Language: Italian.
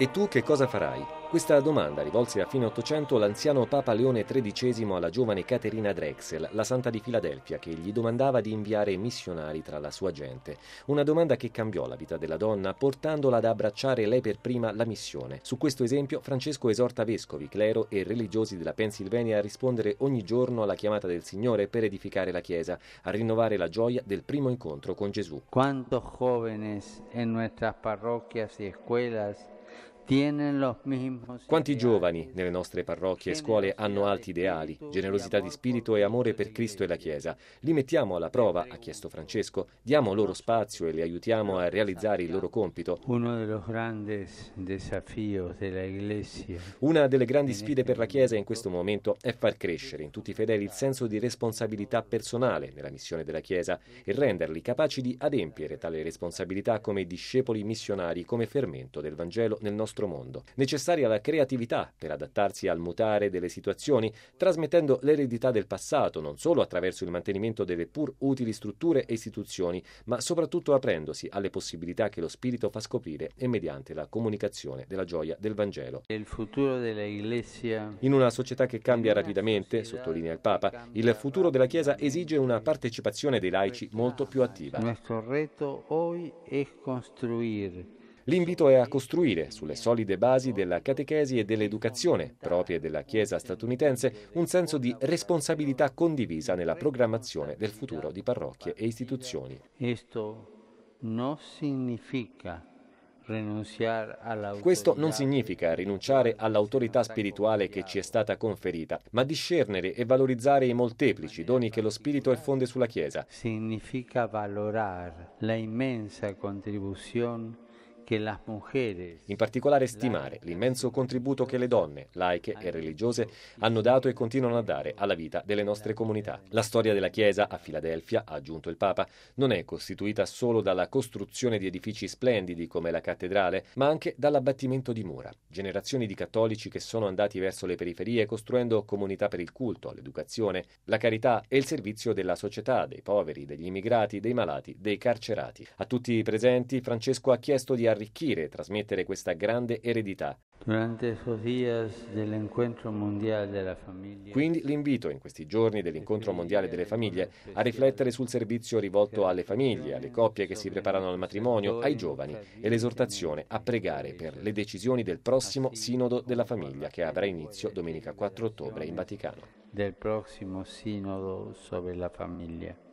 E tu che cosa farai? Questa domanda rivolse a fine Ottocento l'anziano Papa Leone XIII alla giovane Caterina Drexel, la santa di Filadelfia, che gli domandava di inviare missionari tra la sua gente. Una domanda che cambiò la vita della donna, portandola ad abbracciare lei per prima la missione. Su questo esempio Francesco esorta vescovi, clero e religiosi della Pennsylvania a rispondere ogni giorno alla chiamata del Signore per edificare la Chiesa, a rinnovare la gioia del primo incontro con Gesù. Quantos jóvenes en nuestras parroquias y escuelas tienen los mismos Quanti ideales, giovani nelle nostre parrocchie e scuole hanno alti ideali, generosità di spirito e amore per Cristo e la Chiesa. Li mettiamo alla prova, ha chiesto Francesco, diamo loro spazio e li aiutiamo a realizzare il loro compito. Uno de los grandes desafíos de la Iglesia. Una delle grandi sfide per la Chiesa in questo momento è far crescere in tutti i fedeli il senso di responsabilità personale nella missione della Chiesa e renderli capaci di adempiere tale responsabilità come discepoli missionari, come fermento del Vangelo nel nostro mondo. Necessaria la creatività per adattarsi al mutare delle situazioni, trasmettendo l'eredità del passato non solo attraverso il mantenimento delle pur utili strutture e istituzioni, ma soprattutto aprendosi alle possibilità che lo Spirito fa scoprire e mediante la comunicazione della gioia del Vangelo. Il futuro della Iglesia. In una società che cambia rapidamente, sottolinea il Papa, il futuro della Chiesa esige una partecipazione dei laici molto più attiva. Nuestro reto hoy es construir. L'invito è a costruire, sulle solide basi della catechesi e dell'educazione, proprie della Chiesa statunitense, un senso di responsabilità condivisa nella programmazione del futuro di parrocchie e istituzioni. Questo non significa rinunciare all'autorità spirituale che ci è stata conferita, ma discernere e valorizzare i molteplici doni che lo Spirito effonde sulla Chiesa. Significa valorare la immensa contribuzione che las mujeres, in particolare stimare l'immenso contributo che le donne, laiche e religiose, hanno dato e continuano a dare alla vita delle nostre comunità. La storia della Chiesa a Filadelfia, ha aggiunto il Papa, non è costituita solo dalla costruzione di edifici splendidi come la cattedrale, ma anche dall'abbattimento di mura. Generazioni di cattolici che sono andati verso le periferie costruendo comunità per il culto, l'educazione, la carità e il servizio della società, dei poveri, degli immigrati, dei malati, dei carcerati. A tutti i presenti Francesco ha chiesto di arricchire e trasmettere questa grande eredità. Quindi l'invito in questi giorni dell'incontro mondiale delle famiglie a riflettere sul servizio rivolto alle famiglie, alle coppie che si preparano al matrimonio, ai giovani e l'esortazione a pregare per le decisioni del prossimo Sinodo della Famiglia che avrà inizio domenica 4 ottobre in Vaticano. Del prossimo Sinodo sobre la famiglia.